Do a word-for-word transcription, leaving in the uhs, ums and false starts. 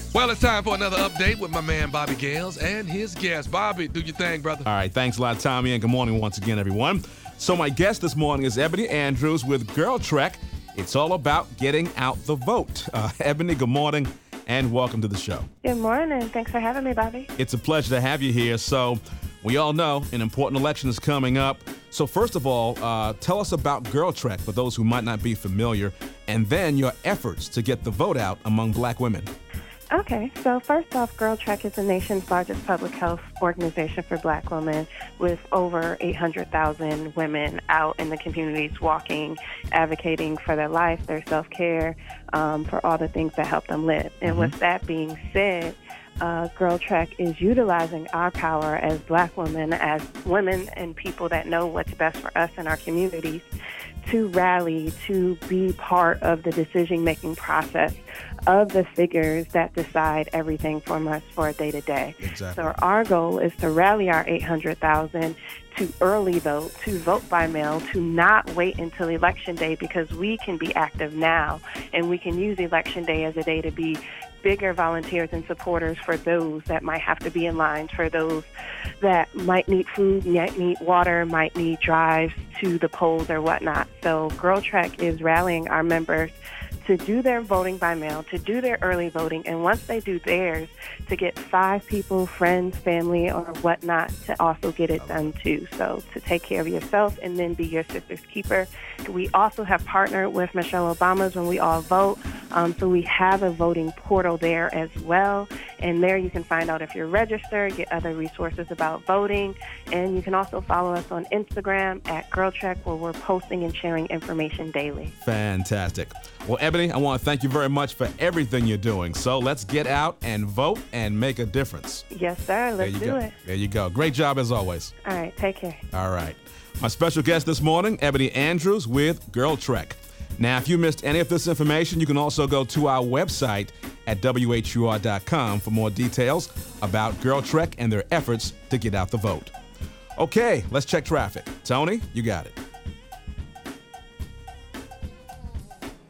Well, it's time for another update with my man Bobby Gales and his guest. Bobby, do your thing, brother. All right, thanks a lot, Tommy, and good morning once again, everyone. So my guest this morning is Ebony Andrews with Girl Trek. It's all about getting out the vote. Uh, Ebony, good morning, and welcome to the show. Good morning. Thanks for having me, Bobby. It's a pleasure to have you here. So we all know an important election is coming up. So first of all, uh, tell us about Girl Trek for those who might not be familiar, and then your efforts to get the vote out among black women. Okay, so first off, Girl Trek is the nation's largest public health organization for black women with over eight hundred thousand women out in the communities walking, advocating for their life, their self-care, um, for all the things that help them live. And Mm-hmm. with that being said, uh, Girl Trek is utilizing our power as black women, as women and people that know what's best for us in our communities, to rally, to be part of the decision-making process of the figures that decide everything from us for a day-to-day. Exactly. So our goal is to rally our eight hundred thousand to early vote, to vote by mail, to not wait until Election Day, because we can be active now, and we can use Election Day as a day to be bigger volunteers and supporters for those that might have to be in line, for those that might need food, might need water, might need drives to the polls or whatnot. So Girl Trek is rallying our members to do their voting by mail, to do their early voting, and once they do theirs, to get five people, friends, family, or whatnot, to also get it done too. So to take care of yourself and then be your sister's keeper. We also have partnered with Michelle Obama's When We All Vote, um, so we have a voting portal there as well, and there you can find out if you're registered, get other resources about voting, and you can also follow us on Instagram at Girl Trek, where we're posting and sharing information daily. Fantastic. Well, Ebony, I want to thank you very much for everything you're doing. So let's get out and vote and make a difference. Yes, sir. Let's there you do go. it. There you go. Great job as always. All right. Take care. All right. My special guest this morning, Ebony Andrews with Girl Trek. Now, if you missed any of this information, you can also go to our website at W H U R dot com for more details about Girl Trek and their efforts to get out the vote. Okay, let's check traffic. Tony, you got it.